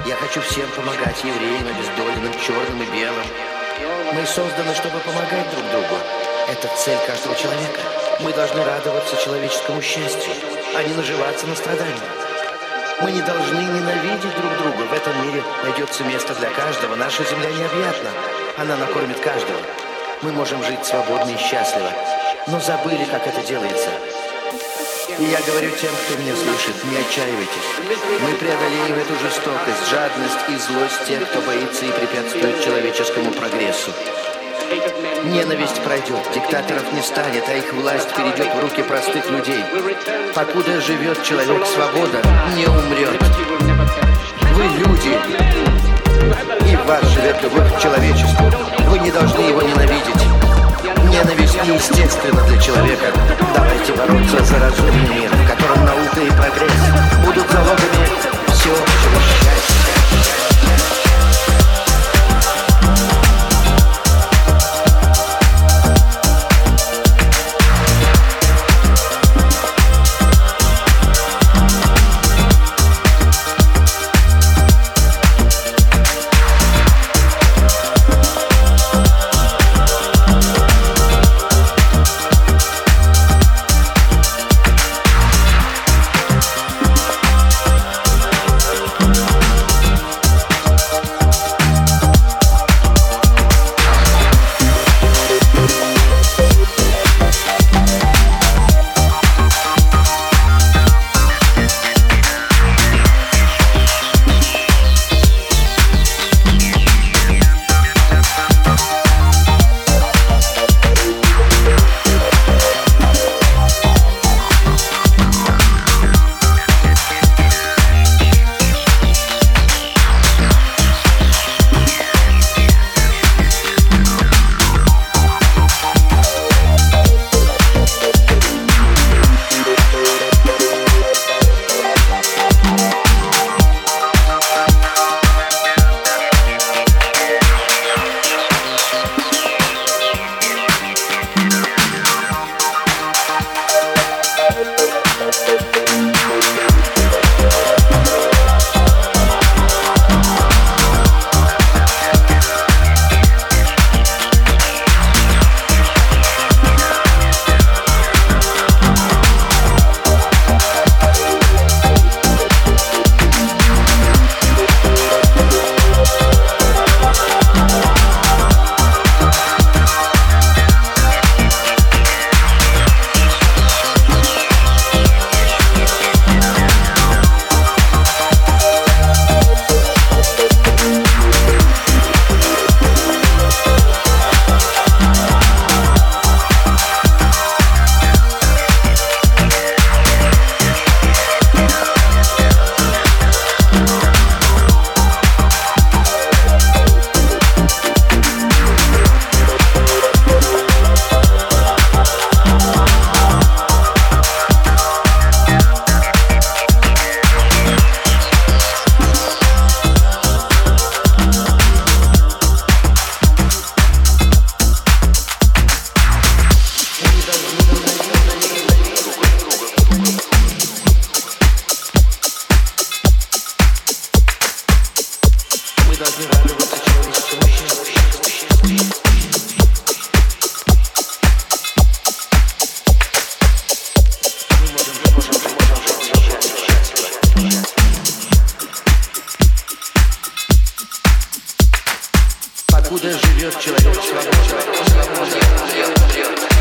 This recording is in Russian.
Я хочу всем помогать, евреям, обездоленным, черным и белым. Мы созданы, чтобы помогать друг другу. Это цель каждого человека. Мы должны радоваться человеческому счастью, а не наживаться на страданиях. Мы не должны ненавидеть друг друга. В этом мире найдется место для каждого. Наша земля необъятна. Она накормит каждого. Мы можем жить свободно и счастливо. Но забыли, как это делается. И я говорю тем, кто меня слышит, не отчаивайтесь. Мы преодолеем эту жестокость, жадность и злость тех, кто боится и препятствует человеческому прогрессу. Ненависть пройдет, диктаторов не станет, а их власть перейдет в руки простых людей. Покуда живет человек, свобода не умрет. Вы люди, и в вас живет любовь к человечеству. Вы не должны его ненавидеть. Ненависть неестественна для человека. Давайте бороться за разумный мир, в котором наука и прогресс будут залогами всеобщего счастья. Должны радоваться человеческому счастью. Мы можем жить счастливо. Покуда живет человек, свобода.